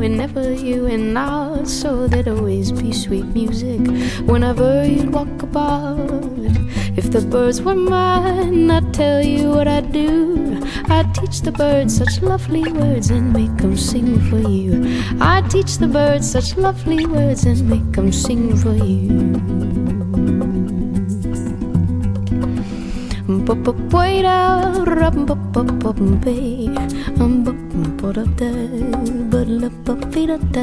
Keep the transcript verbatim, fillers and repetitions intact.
whenever you and I, so there'd always be sweet music whenever you'd walk about. If the birds were mine, I'd tell you what I'd do. I'd teach the birds such lovely words and make them sing for you. I'd teach the birds such lovely words and make them sing for you. Wait out, rum up up up bay, um up up up up up up up up